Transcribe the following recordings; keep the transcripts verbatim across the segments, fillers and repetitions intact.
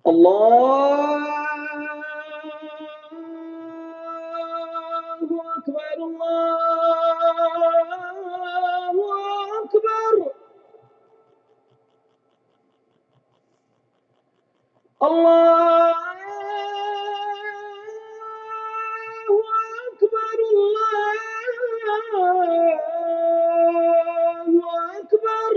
الله أكبر الله أكبر الله أكبر الله أكبر.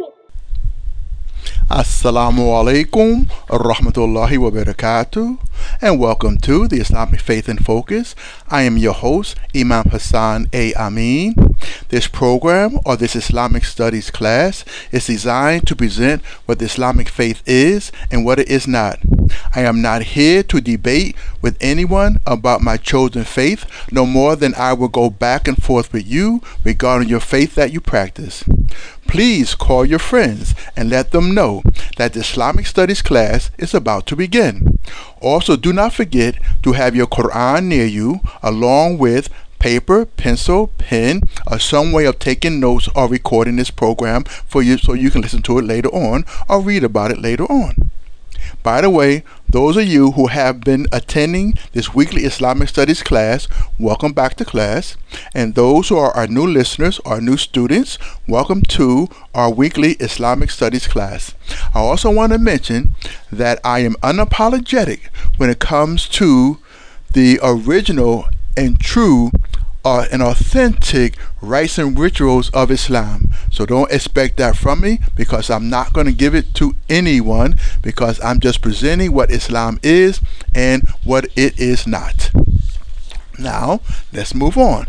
Assalamu alaikum rahmatullahi wa barakatuh, and welcome to the Islamic Faith in Focus. I am your host, Imam Hassan A. Amin. This program, or this Islamic Studies class, is designed to present what the Islamic faith is and what it is not. I am not here to debate with anyone about my chosen faith, no more than I will go back and forth with you regarding your faith that you practice. Please call your friends and let them know that the Islamic Studies class is about to begin. Also, do not forget to have your Quran near you, along with paper, pencil, pen, or some way of taking notes or recording this program for you so you can listen to it later on or read about it later on. By the way, those of you who have been attending this weekly Islamic Studies class, welcome back to class. And those who are our new listeners or new students, welcome to our weekly Islamic Studies class. I also want to mention that I am unapologetic when it comes to the original and true Uh, and authentic rites and rituals of Islam. So don't expect that from me, because I'm not going to give it to anyone, because I'm just presenting what Islam is and what it is not. Now, let's move on.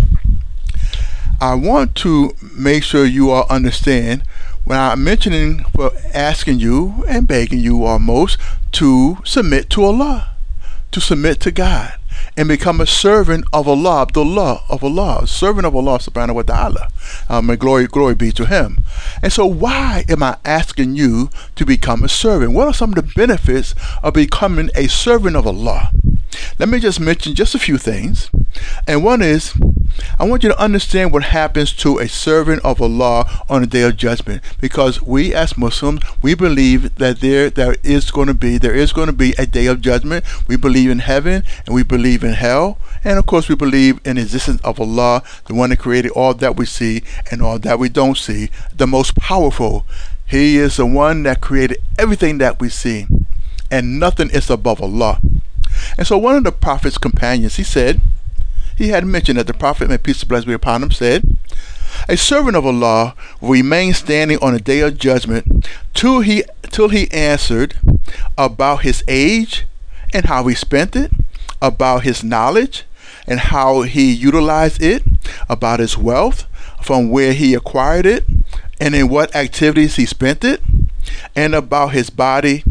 I want to make sure you all understand when I'm mentioning, for asking you and begging you almost to submit to Allah, to submit to God, and become a servant of Allah, Abdullah of Allah, a servant of Allah subhanahu wa ta'ala. Um, and glory, glory be to Him. And so why am I asking you to become a servant? What are some of the benefits of becoming a servant of Allah? Let me just mention just a few things. And one is, I want you to understand what happens to a servant of Allah on the day of judgment, because we as Muslims, we believe that there there is going to be there is going to be a day of judgment. We believe in heaven and we believe in hell, and of course we believe in the existence of Allah, the one that created all that we see and all that we don't see, the most powerful. He is the one that created everything that we see, and nothing is above Allah. And so one of the Prophet's companions, he said, he had mentioned that the Prophet, may peace and blessings be upon him, said, a servant of Allah will remain standing on the day of judgment till he till he answered about his age and how he spent it, about his knowledge and how he utilized it, about his wealth, from where he acquired it, and in what activities he spent it, and about his body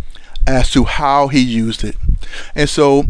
as to how he used it. And so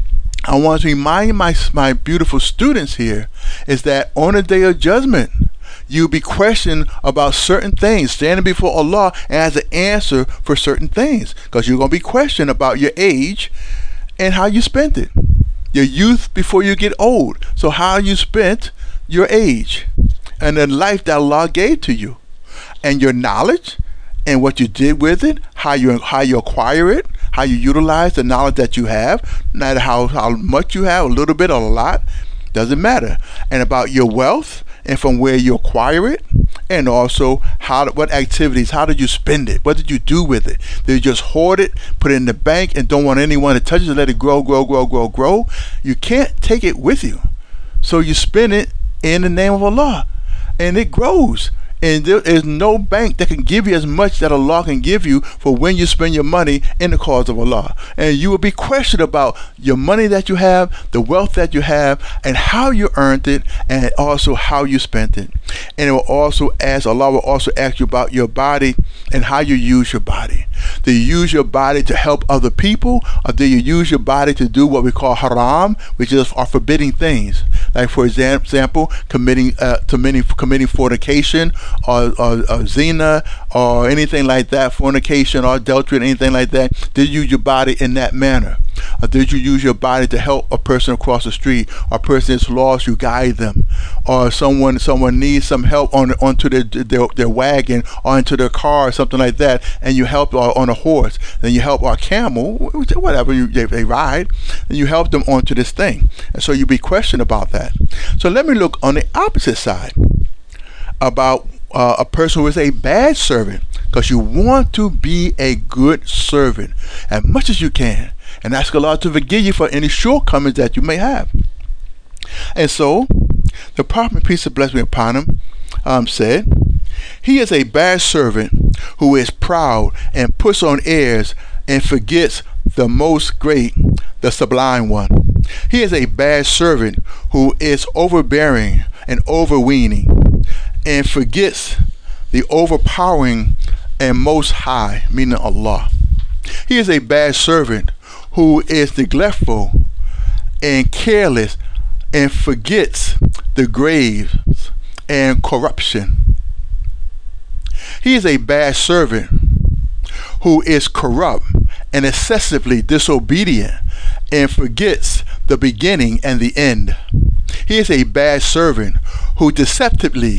I want to remind my my beautiful students here is that on the day of judgment, you'll be questioned about certain things, standing before Allah and has an answer for certain things, because you're going to be questioned about your age and how you spent it, your youth before you get old. So how you spent your age and the life that Allah gave to you, and your knowledge and what you did with it, how you how you acquire it, how you utilize the knowledge that you have, no matter how, how much you have, a little bit or a lot, doesn't matter. And about your wealth and from where you acquire it, and also how what activities, how did you spend it? What did you do with it? Did you just hoard it, put it in the bank, and don't want anyone to touch it, let it grow, grow, grow, grow, grow? You can't take it with you. So you spend it in the name of Allah, and it grows. And there is no bank that can give you as much that Allah can give you for when you spend your money in the cause of Allah. And you will be questioned about your money that you have, the wealth that you have, and how you earned it, and also how you spent it. And it will also ask, Allah will also ask you about your body and how you use your body. Do you use your body to help other people, or do you use your body to do what we call haram, which is our forbidding things? Like, for example, committing uh, committing committing fornication, or, or, or zina, or anything like that, fornication or adultery, or anything like that. Did you use your body in that manner? Or did you use your body to help a person across the street? Or a person is lost, you guide them. Or someone someone needs some help on onto their, their their wagon or into their car or something like that, and you help on a horse. Then you help our camel, whatever you, they, they ride, and you help them onto this thing. And so you be questioned about that. So let me look on the opposite side about uh, a person who is a bad servant, because you want to be a good servant as much as you can, and ask Allah to forgive you for any shortcomings that you may have. And so the Prophet, peace and blessing upon him, um, said, he is a bad servant who is proud and puts on airs and forgets the most great, the sublime one. He is a bad servant who is overbearing and overweening and forgets the overpowering and most high, meaning Allah. He is a bad servant who is neglectful and careless and forgets the graves and corruption. He is a bad servant who is corrupt and excessively disobedient and forgets the beginning and the end. He is a bad servant who deceptively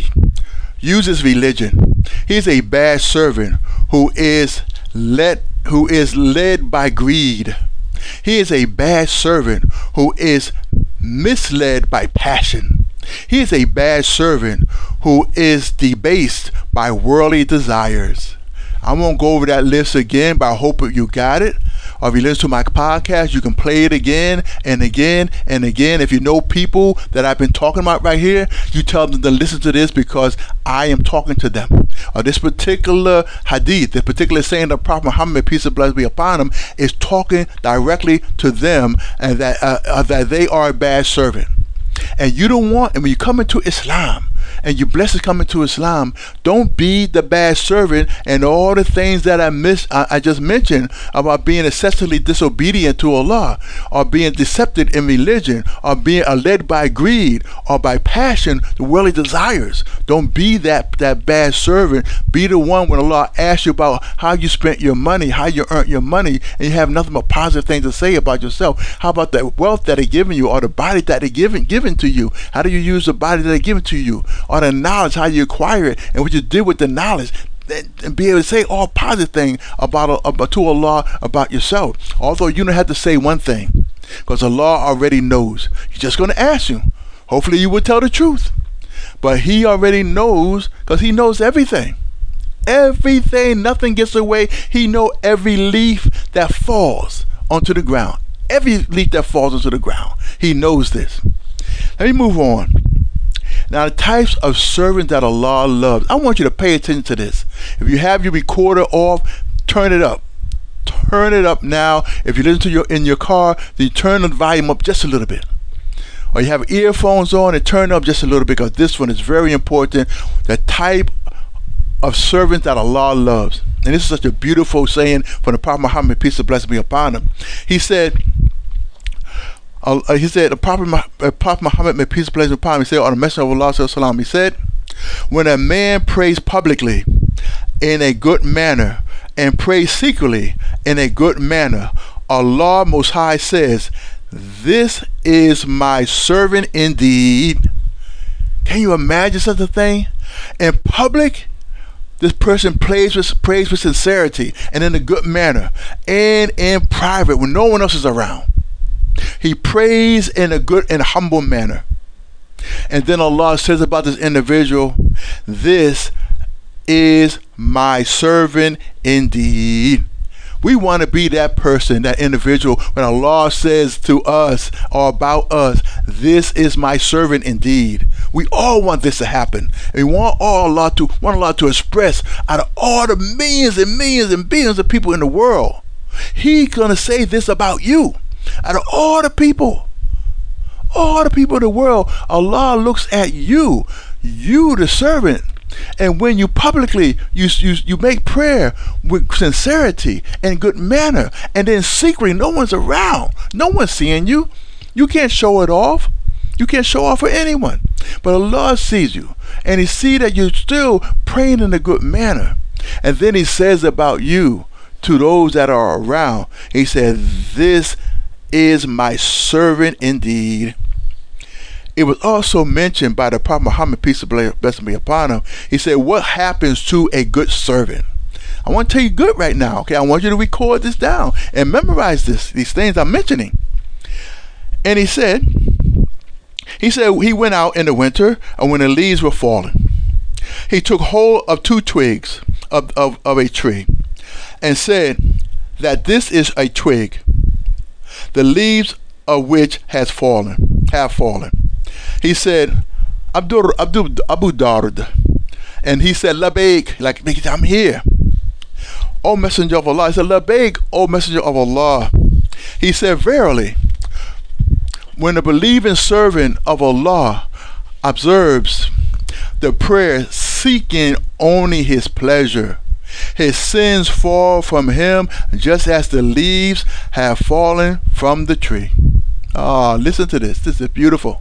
uses religion. He is a bad servant who is led who is led by greed. He is a bad servant who is misled by passion. He is a bad servant who is debased by worldly desires. I won't go over that list again, but I hope you got it. Or if you listen to my podcast, you can play it again and again and again. If you know people that I've been talking about right here, you tell them to listen to this because I am talking to them. Or this particular hadith, this particular saying of Prophet Muhammad, peace and blessings be upon him, is talking directly to them, and that uh, uh, that they are a bad servant. And you don't want, and when you come into Islam, and you're blessed to come into Islam, don't be the bad servant and all the things that I miss I, I just mentioned about being excessively disobedient to Allah, or being deceptive in religion, or being uh, led by greed or by passion, the worldly desires. Don't be that that bad servant. Be the one when Allah asks you about how you spent your money, how you earned your money, and you have nothing but positive things to say about yourself. How about the wealth that they're giving you, or the body that they're giving given to you? How do you use the body that they're giving to you? Or the knowledge, how you acquire it, and what you did with the knowledge, and be able to say all positive things about, about to Allah about yourself. Although you don't have to say one thing, because Allah already knows. He's just going to ask you. Hopefully you will tell the truth, but He already knows, because He knows everything. Everything, nothing gets away. He knows every leaf that falls onto the ground. Every leaf that falls onto the ground. He knows this. Let me move on. Now, the types of servants that Allah loves. I want you to pay attention to this. If you have your recorder off, turn it up. Turn it up now. If you listen to your in your car, then you turn the volume up just a little bit. Or you have earphones on and turn up just a little bit, because this one is very important. The type of servants that Allah loves. And this is such a beautiful saying from the Prophet Muhammad, peace and blessings be upon him. He said, Uh, he said, the Prophet, uh, Prophet Muhammad, may peace and blessings upon him, he said, on the Messenger of Allah, sallam, he said, when a man prays publicly in a good manner and prays secretly in a good manner, Allah Most High says, this is my servant indeed. Can you imagine such a thing? In public, this person prays with, prays with sincerity and in a good manner, and in private when no one else is around, he prays in a good and humble manner. And then Allah says about this individual, this is my servant indeed. We want to be that person, that individual, when Allah says to us or about us, this is my servant indeed. We all want this to happen. And we want all Allah to want Allah to express out of all the millions and millions and billions of people in the world. He's gonna say this about you. Out of all the people, all the people in the world, Allah looks at you, you the servant. And when you publicly, you, you, you make prayer with sincerity and good manner, and then secretly, no one's around, no one's seeing you. You can't show it off. You can't show off for anyone. But Allah sees you, and He sees that you're still praying in a good manner. And then He says about you to those that are around, He said, this is my servant indeed. It was also mentioned by the Prophet Muhammad, peace and blessing be upon him. He said, what happens to a good servant? I want to tell you good right now, okay? I want you to record this down and memorize this, these things I'm mentioning. And he said, he said he went out in the winter and when the leaves were falling, he took hold of two twigs of, of, of a tree and said that this is a twig, the leaves of which has fallen, have fallen. He said, Abdur, Abdur, Abu Dard, and he said, Labaik, like, I'm here. O Messenger of Allah. He said, Labaik, O Messenger of Allah. He said, verily, when the believing servant of Allah observes the prayer seeking only his pleasure, his sins fall from him just as the leaves have fallen from the tree. Ah, listen to this. This is beautiful.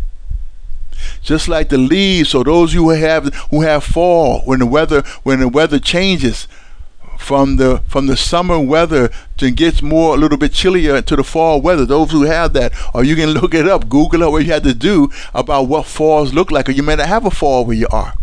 Just like the leaves, so those who have who have fall when the weather when the weather changes from the from the summer weather to gets more a little bit chillier to the fall weather. Those who have that, or you can look it up, Google it, what you have to do about what falls look like, or you may not have a fall where you are.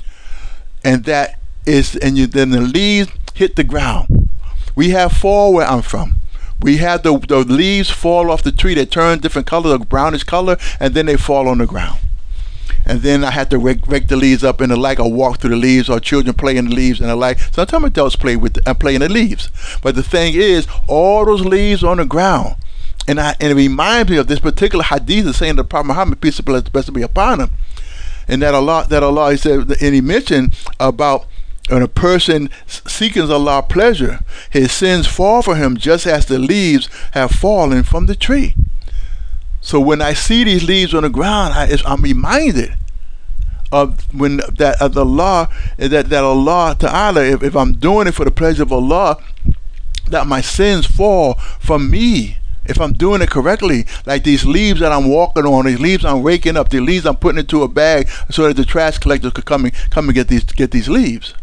And that is, and you then the leaves hit the ground. We have fall where I'm from. We have the the leaves fall off the tree. They turn different colors, a brownish color, and then they fall on the ground. And then I had to rake, rake the leaves up and the like, or walk through the leaves, or children play in the leaves and the like. Sometimes adults play with the, uh, play in the leaves. But the thing is, all those leaves on the ground, and I and it reminds me of this particular hadith is saying the Prophet Muhammad, peace and blessing be upon him, and that Allah, that Allah, he said, and he mentioned about when a person seeking Allah's pleasure, his sins fall for him just as the leaves have fallen from the tree. So when I see these leaves on the ground, I, I'm reminded of when that of the law, that that Allah Ta'ala, if, if I'm doing it for the pleasure of Allah, that my sins fall from me. If I'm doing it correctly, like these leaves that I'm walking on, these leaves I'm raking up, the leaves I'm putting into a bag so that the trash collectors could come and come and get these get these leaves.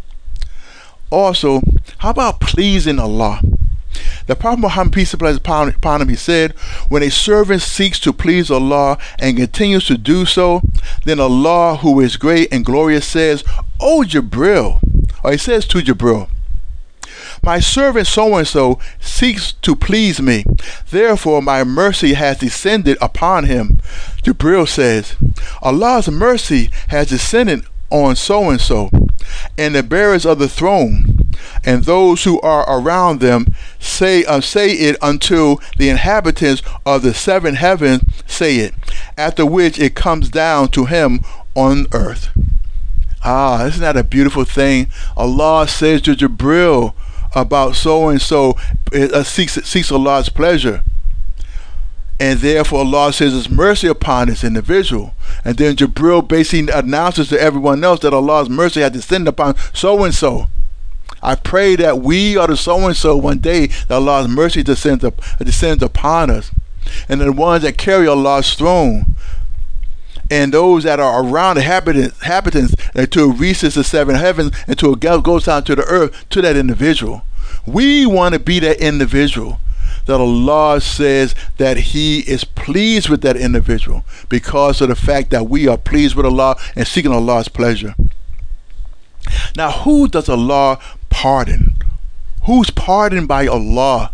Also, how about pleasing Allah? The Prophet Muhammad, peace and blessings upon him, he said, when a servant seeks to please Allah and continues to do so, then Allah, who is great and glorious, says, O Jibril, or he says to Jibril, my servant so-and-so seeks to please me, therefore my mercy has descended upon him. Jibril says, Allah's mercy has descended on so-and-so, and the bearers of the throne, and those who are around them say uh, say it until the inhabitants of the seven heavens say it, after which it comes down to him on earth. Ah, isn't that a beautiful thing? Allah says to Jibril about so-and-so uh, seeks, seeks Allah's pleasure. And therefore Allah says His mercy upon this individual. And then Jibril basically announces to everyone else that Allah's mercy has descended upon so-and-so. I pray that we are the so-and-so one day, that Allah's mercy descends, up, descends upon us. And the ones that carry Allah's throne, and those that are around the inhabitants, inhabitants until it reaches the seven heavens, until it goes down to the earth, to that individual. We want to be that individual that Allah says that He is pleased with that individual because of the fact that we are pleased with Allah and seeking Allah's pleasure. Now, who does Allah pardon? Who's pardoned by Allah?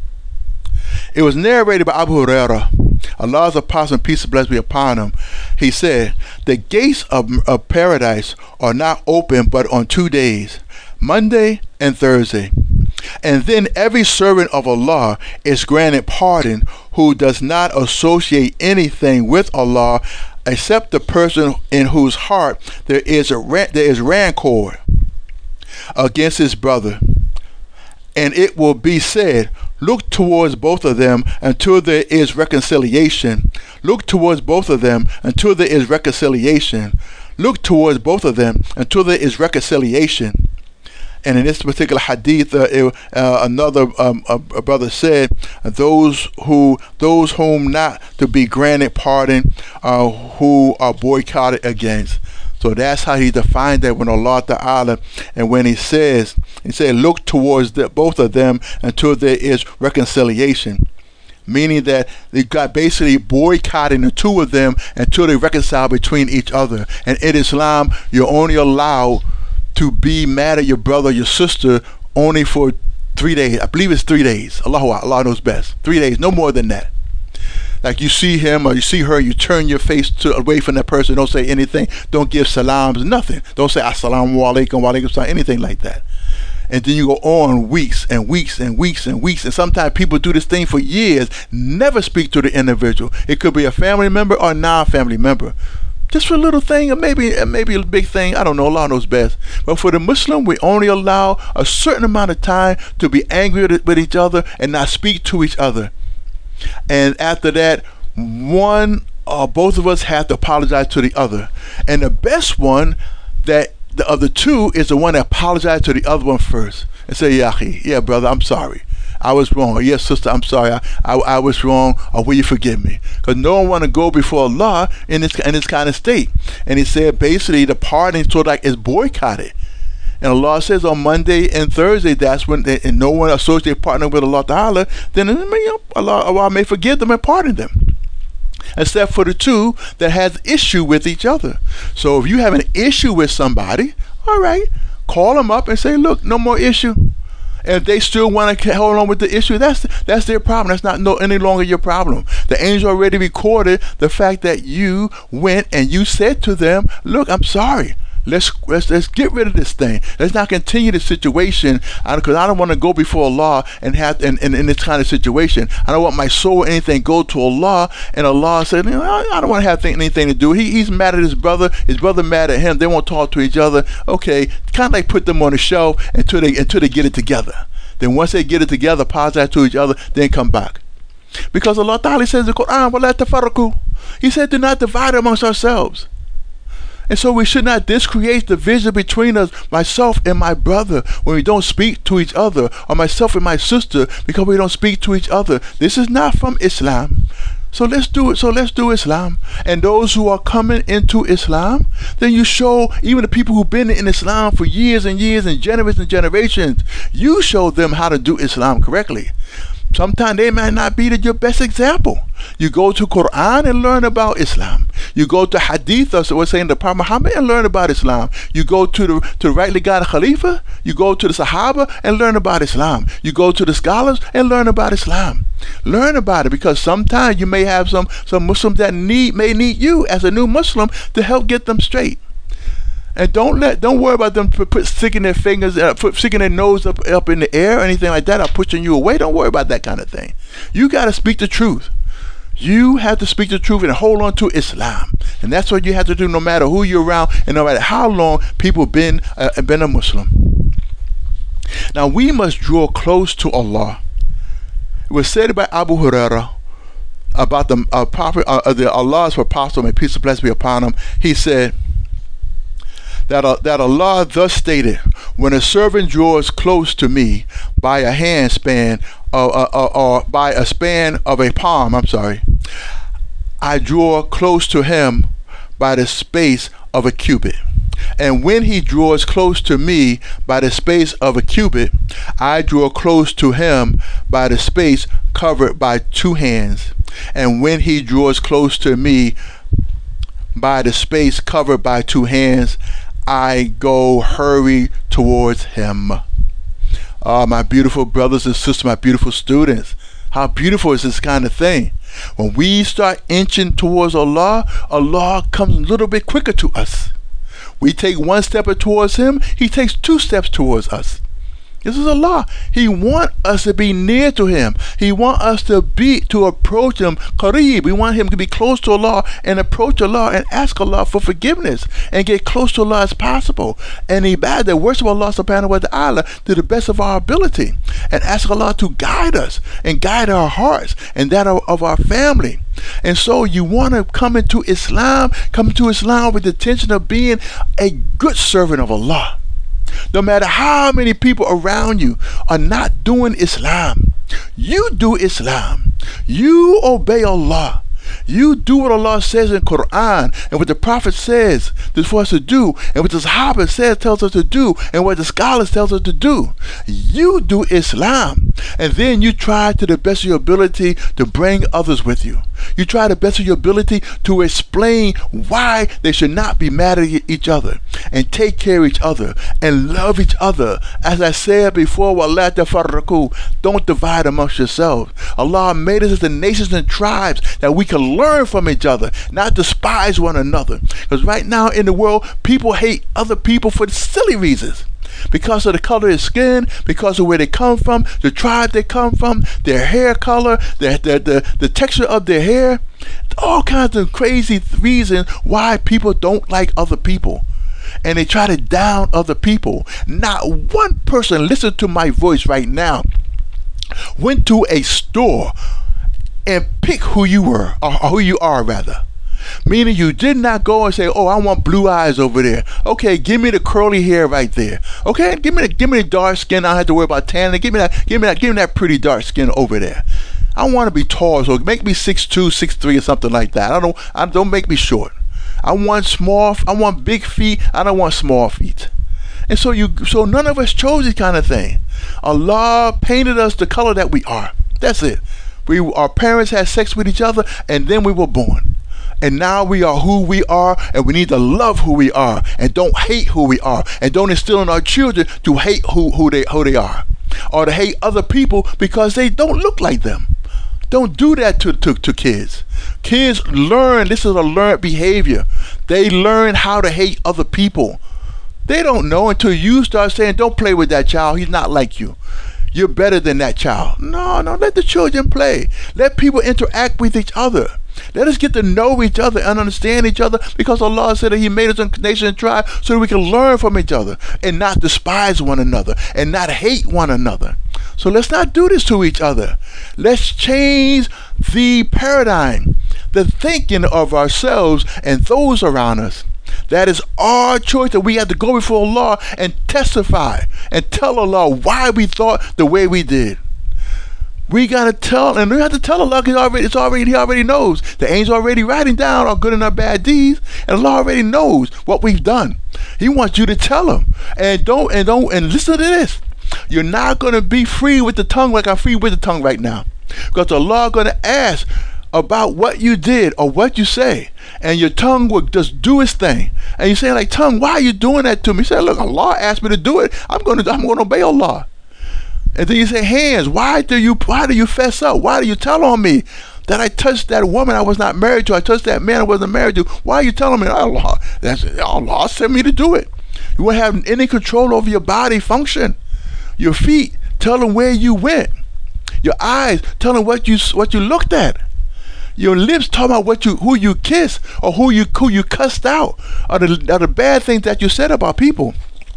It was narrated by Abu Hurairah, Allah's apostle, peace and blessings be upon him. He said, the gates of, of paradise are not open but on two days, Monday and Thursday. And then every servant of Allah is granted pardon who does not associate anything with Allah except the person in whose heart there is a there is rancor against his brother. And it will be said, look towards both of them until there is reconciliation. Look towards both of them until there is reconciliation. Look towards both of them until there is reconciliation. And in this particular hadith, uh, it, uh, another um, a, a brother said, "Those who, those whom not to be granted pardon, uh, who are boycotted against." So that's how he defined that when Allah Ta'ala, and when He says, He said, "Look towards the, both of them until there is reconciliation," meaning that they got basically boycotting the two of them until they reconcile between each other. And in Islam, you're only allowed to be mad at your brother or your sister only for three days. I believe it's three days. Allah, Allah knows best. Three days, no more than that. Like you see him or you see her, you turn your face to away from that person. Don't say anything. Don't give salams, nothing. Don't say assalamu alaikum, wa alaikum salam, anything like that. And then you go on weeks and weeks and weeks and weeks. And sometimes people do this thing for years, never speak to the individual. It could be a family member or a non-family member. Just for a little thing, or maybe maybe a big thing. I don't know. Allah knows best. But for the Muslim, we only allow a certain amount of time to be angry with each other and not speak to each other. And after that, one or both of us have to apologize to the other. And the best one, that the other two, is the one that apologizes to the other one first and say, yeah, yeah, brother, I'm sorry. I was wrong. Or, yes, sister, I'm sorry. I, I, I was wrong. Or will you forgive me? Because no one want to go before Allah in this in this kind of state. And he said basically the pardoning sort of like is boycotted. And Allah says on Monday and Thursday, that's when they, and no one associate partner with Allah Ta'ala, then you know, Allah, Allah may forgive them and pardon them. Except for the two that has issue with each other. So if you have an issue with somebody, all right, call them up and say, look, no more issue. And if they still want to hold on with the issue, that's that's their problem. That's not no any longer your problem. The angel already recorded the fact that you went and you said to them, look, I'm sorry. Let's, let's let's get rid of this thing. Let's not continue the situation, because I don't want to go before Allah and have in, in, in this kind of situation. I don't want my soul or anything go to Allah, and Allah said, you know, I don't want to have anything to do. He, he's mad at his brother. His brother mad at him. They won't talk to each other. Okay, kind of like put them on the shelf until they until they get it together. Then once they get it together, apologize to each other, then come back. Because Allah Ta'ala says in the Quran, وَلَا تَفَرَّقُوا. He said, do not divide amongst ourselves. And so we should not discreate the vision between us, myself and my brother, when we don't speak to each other, or myself and my sister, because we don't speak to each other. This is not from Islam. So let's do it. So let's do Islam. And those who are coming into Islam, then you show, even the people who've been in Islam for years and years and generations and generations, you show them how to do Islam correctly. Sometimes they might not be the, your best example. You go to Quran and learn about Islam. You go to Hadith, or so we're saying the Prophet Muhammad, and learn about Islam. You go to the to the rightly guided Khalifa. You go to the Sahaba and learn about Islam. You go to the scholars and learn about Islam. Learn about it, because sometimes you may have some some Muslims that need may need you as a new Muslim to help get them straight. And don't let, don't worry about them put, put sticking their fingers, uh, put, sticking their nose up, up in the air or anything like that, or pushing you away. Don't worry about that kind of thing. You got to speak the truth. You have to speak the truth and hold on to Islam. And that's what you have to do, no matter who you're around and no matter how long people have been, uh, been a Muslim. Now we must draw close to Allah. It was said by Abu Hurairah about the uh, prophet, uh, the Allah's apostle, may peace and blessings be upon him. He said, That, uh, that Allah thus stated, when a servant draws close to me by a hand span or, uh, uh, or by a span of a palm, I'm sorry, I draw close to him by the space of a cubit. And when he draws close to me by the space of a cubit, I draw close to him by the space covered by two hands. And when he draws close to me by the space covered by two hands, I go hurry towards him. Oh, my beautiful brothers and sisters, my beautiful students, how beautiful is this kind of thing? When we start inching towards Allah, Allah comes a little bit quicker to us. We take one step towards him, he takes two steps towards us. This is Allah. He wants us to be near to him. He wants us to be to approach him. Qareeb. We want him to be close to Allah and approach Allah and ask Allah for forgiveness and get close to Allah as possible. And ibadah, worship Allah subhanahu wa ta'ala to the best of our ability. And ask Allah to guide us and guide our hearts and that of, of our family. And so you want to come into Islam, come into Islam with the intention of being a good servant of Allah. No matter how many people around you are not doing Islam, you do Islam. You obey Allah. You do what Allah says in Quran and what the Prophet says for us to do, and what the Sahaba says tells us to do, and what the scholars tells us to do. You do Islam. And then you try to the best of your ability to bring others with you. You try the best of your ability to explain why they should not be mad at e- each other and take care of each other and love each other. As I said before, وَلَا تَفَرَّقُوا, don't divide amongst yourselves. Allah made us as the nations and tribes that we can learn from each other, not despise one another. Because right now in the world, people hate other people for silly reasons. Because of the color of their skin, because of where they come from, the tribe they come from, their hair color, the, the, the, the texture of their hair, all kinds of crazy th- reasons why people don't like other people. And they try to down other people. Not one person, listen to my voice right now, went to a store and pick who you were, or who you are rather. Meaning you did not go and say, oh, I want blue eyes over there. Okay, give me the curly hair right there. Okay, give me the give me the dark skin. I don't have to worry about tanning. Give me that, give me that, give me that pretty dark skin over there. I want to be tall, so make me six two, six three, or something like that. I don't I don't make me short. I want small, I want big feet, I don't want small feet. And so you so none of us chose this kind of thing. Allah painted us the color that we are. That's it. We our parents had sex with each other and then we were born. And now we are who we are, and we need to love who we are, and don't hate who we are, and don't instill in our children to hate who, who they who they are, or to hate other people because they don't look like them. Don't do that to, to, to kids. Kids learn, this is a learned behavior. They learn how to hate other people. They don't know until you start saying, don't play with that child, he's not like you. You're better than that child. No, no, let the children play. Let people interact with each other. Let us get to know each other and understand each other, because Allah said that He made us a nation and tribe so that we can learn from each other and not despise one another and not hate one another. So let's not do this to each other. Let's change the paradigm, the thinking of ourselves and those around us. That is our choice, that we have to go before Allah and testify and tell Allah why we thought the way we did. We gotta tell, and we have to tell Allah, because already, it's already, He already knows. The angel already writing down our good and our bad deeds, and Allah already knows what we've done. He wants you to tell Him, and don't, and don't, and listen to this. You're not gonna be free with the tongue like I'm free with the tongue right now, because Allah gonna ask about what you did or what you say, and your tongue will just do its thing. And you say, like, tongue, why are you doing that to me? You say, look, Allah asked me to do it. I'm gonna, I'm gonna obey Allah. And then you say, hands, why do you why do you fess up? Why do you tell on me that I touched that woman I was not married to? I touched that man I wasn't married to. Why are you telling me? Allah, that's Allah sent me to do it. You won't have any control over your body function. Your feet, tell them where you went. Your eyes, tell them what you what you looked at. Your lips, talking about what you who you kissed or who you who you cussed out, or the, or the bad things that you said about people.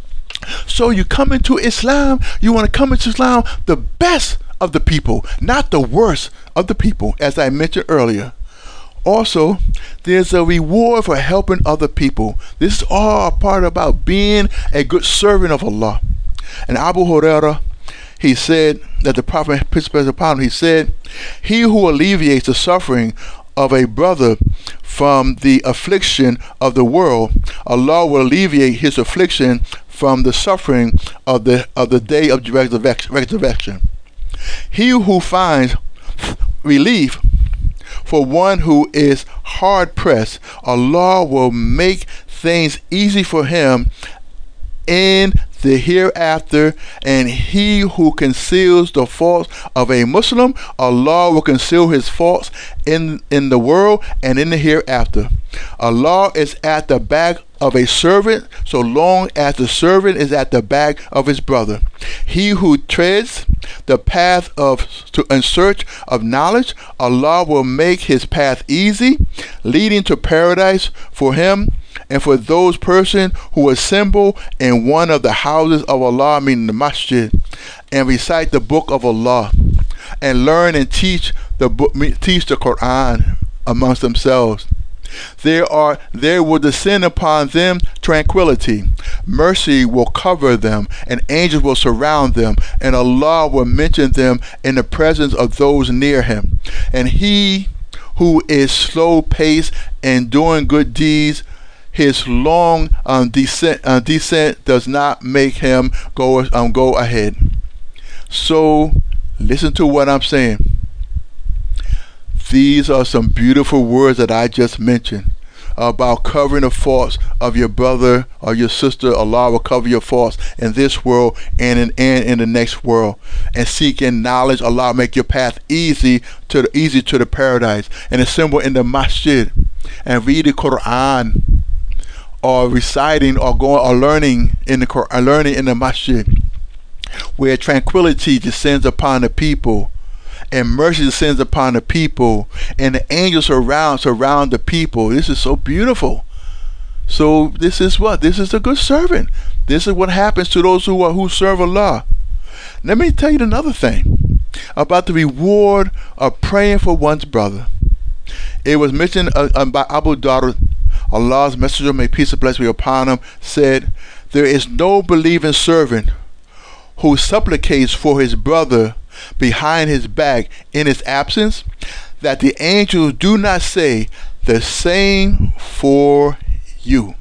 So you come into Islam, you want to come into Islam the best of the people, not the worst of the people, as I mentioned earlier. Also, there's a reward for helping other people. This is all a part about being a good servant of Allah. And Abu Hurairah, he said that the Prophet, peace be upon him, he said, he who alleviates the suffering of a brother from the affliction of the world, Allah will alleviate his affliction from the suffering of the of the day of resurrection. He who finds relief for one who is hard pressed, Allah will make things easy for him in the hereafter. And he who conceals the faults of a Muslim, Allah will conceal his faults in in the world and in the hereafter. Allah is at the back of a servant so long as the servant is at the back of his brother. He who treads the path of to in search of knowledge, Allah will make his path easy, leading to paradise for him and for those persons who assemble in one of the houses of Allah, meaning the masjid, and recite the book of Allah, and learn and teach the book, teach the Quran amongst themselves. There are there will descend upon them tranquility. Mercy will cover them, and angels will surround them, and Allah will mention them in the presence of those near him. And he who is slow paced and doing good deeds, his long um, descent uh, descent does not make him go um, go ahead. So Listen to what I'm saying. These are some beautiful words that I just mentioned about covering the faults of your brother or your sister. Allah will cover your faults in this world and in, and in the next world. And seeking knowledge, Allah will make your path easy to the easy to the paradise. And assemble in the masjid and read the Quran, or reciting or going or learning in the Quran, learning in the masjid, where tranquility descends upon the people and mercy descends upon the people, and the angels surround surround the people. This is so beautiful. So this is what? This is a good servant. This is what happens to those who are who serve Allah. Let me tell you another thing about the reward of praying for one's brother. It was mentioned uh, by Abu Dawud, Allah's messenger, may peace and blessing be upon him, said, there is no believing servant who supplicates for his brother behind his back in his absence, that the angels do not say the same for you.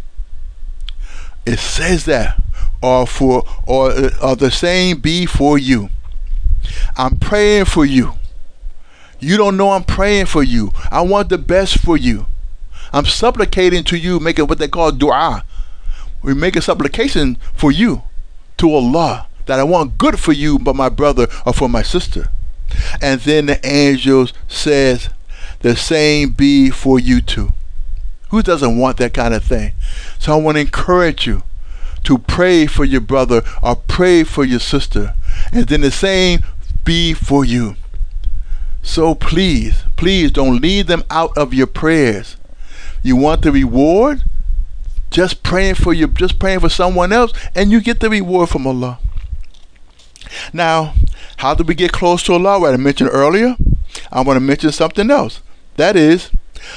It says that, or for or, or the same be for you. I'm praying for you. You don't know I'm praying for you. I want the best for you. I'm supplicating to you, making what they call dua. We make a supplication for you to Allah, that I want good for you, but my brother or for my sister. And then the angels says, the same be for you too. Who doesn't want that kind of thing? So I want to encourage you to pray for your brother or pray for your sister, and then the same be for you. So please, please don't leave them out of your prayers. You want the reward? Just praying for you, just praying for someone else, and you get the reward from Allah. Now, how do we get close to Allah? What I mentioned earlier, I want to mention something else. That is,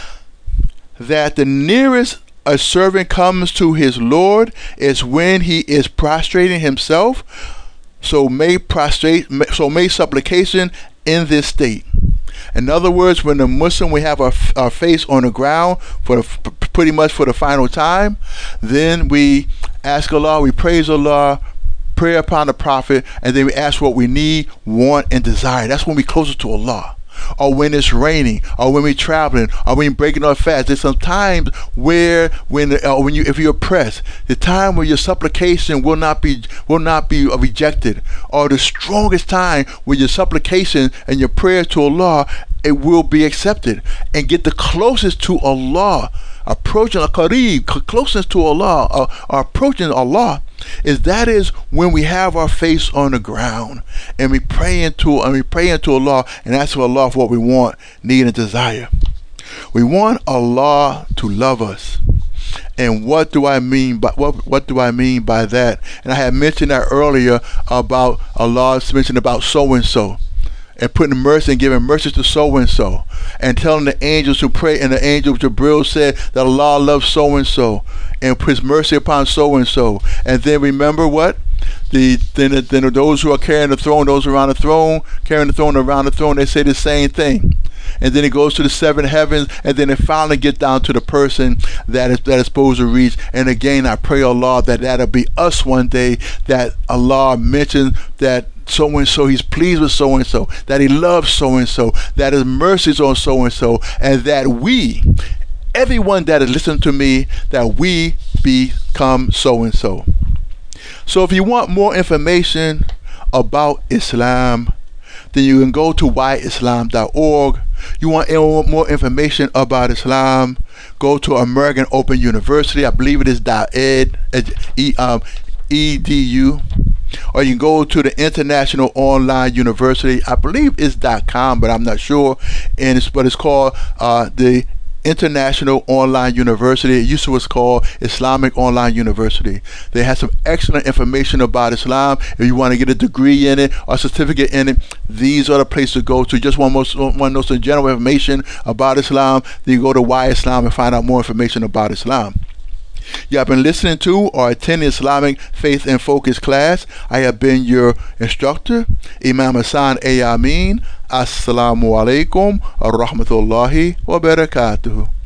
that the nearest a servant comes to his Lord is when he is prostrating himself. So may prostrate, so may supplication in this state. In other words, when the Muslim, we have our, our face on the ground for the, pretty much for the final time, then we ask Allah, we praise Allah, pray upon the Prophet, and then we ask what we need, want, and desire. That's when we closer to Allah. Or when it's raining, or when we're traveling, or when you're breaking our fast. There's some times where, when, uh, when you, if you're oppressed, the time where your supplication will not be, will not be rejected, or the strongest time where your supplication and your prayer to Allah, it will be accepted, and get the closest to Allah, approaching a qareeb, closeness to Allah, or, or approaching Allah. Is that is when we have our face on the ground and we pray into and we pray into Allah and ask for Allah for what we want, need, and desire. We want Allah to love us. And what do I mean by what what do I mean by that? And I had mentioned that earlier about Allah's mentioned about so and so, and putting mercy and giving mercy to so and so, and telling the angels to pray. And the angel Jibril said that Allah loves so and so and puts mercy upon so and so. And then remember what? The then, then those who are carrying the throne, those around the throne, carrying the throne around the throne, they say the same thing. And then it goes to the seven heavens, and then it finally gets down to the person that is that is supposed to reach. And again, I pray Allah that that'll be us one day, that Allah mentions that so and so, he's pleased with so and so, that he loves so and so, that his mercies on so and so, and that we, everyone that has listened to me, that we become so and so. So if you want more information about Islam, then you can go to why islam dot org. You want more information about Islam, go to American Open University. I believe it is .ed, e, um, E D U. Or you can go to the International Online University. I believe it's .com, but I'm not sure. And it's but it's called uh, the International Online University. It used to was called Islamic Online University. They have some excellent information about Islam. If you want to get a degree in it or a certificate in it, these are the places to go to. Just want most want to know some general information about Islam, then you go to Why Islam and find out more information about Islam. You have been listening to or attending Islamic Faith and Focus class. I have been your instructor, Imam Hassan A. Amin. Assalamu alaikum wa rahmatullahi wa barakatuh.